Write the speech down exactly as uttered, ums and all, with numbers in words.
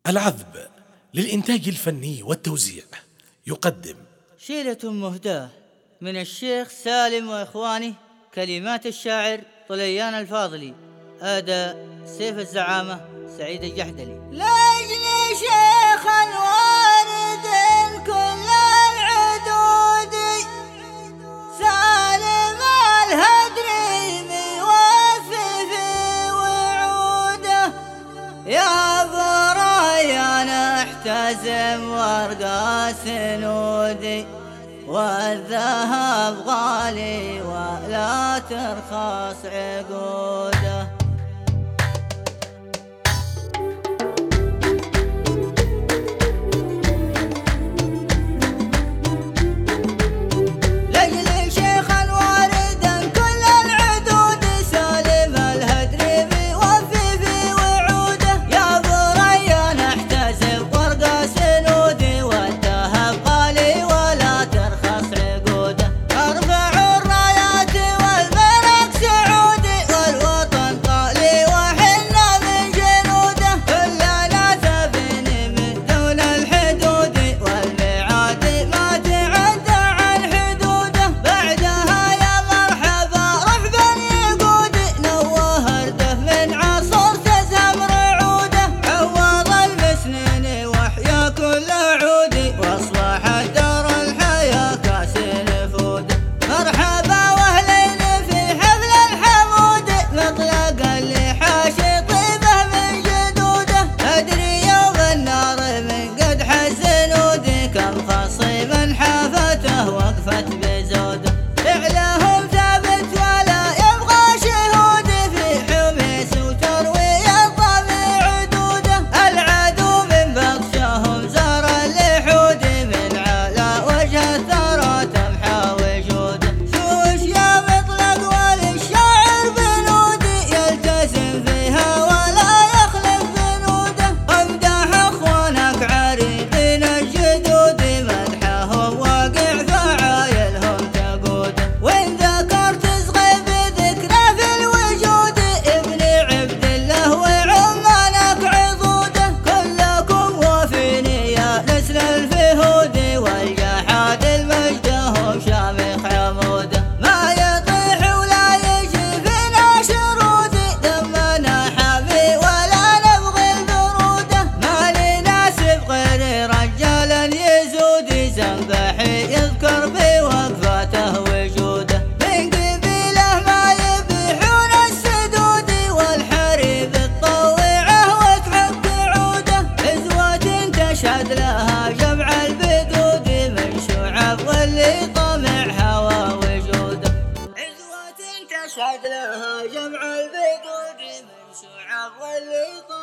العذب للإنتاج الفني والتوزيع يقدم شيلة مهداة من الشيخ سالم وإخوانه، كلمات الشاعر طليان الفاضلي، أداء سيف الزعامة سعيد الجحدلي. لأجل شيخ الوالد كل العدود سالم الهدري موفي في وعوده، يا بريان احتزم وارقى سنودي، والذهب غالي ولا ترخص عقوده. يذكر بوقفاته وجوده، من قبيله ما يبيحون السدود، والحريب تطوعه وتحك عوده، عزوة تشهد لها جمع البدود، من شعب واللي طمع هوى وجوده، عزوة تشهد لها جمع البدود، من شعب واللي طمع